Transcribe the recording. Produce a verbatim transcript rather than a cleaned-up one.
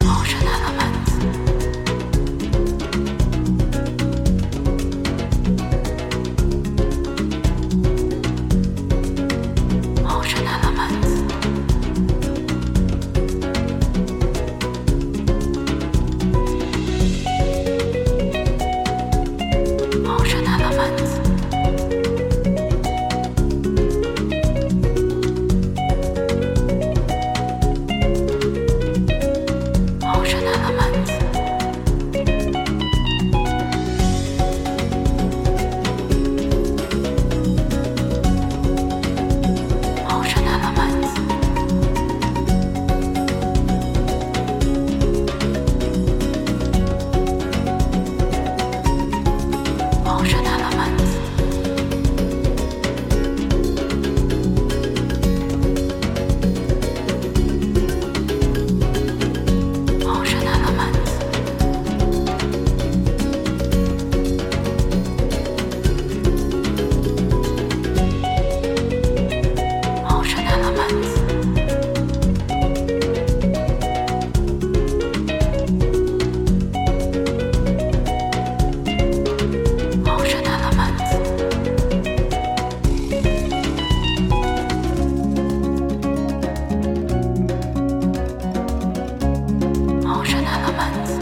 Ocean Elements. Ocean Elements. Ocean Elements. Ocean Elements. Ocean Elements. Ocean Elements. Ocean Elements. Ocean Elements. Ocean Elements. Ocean Elements.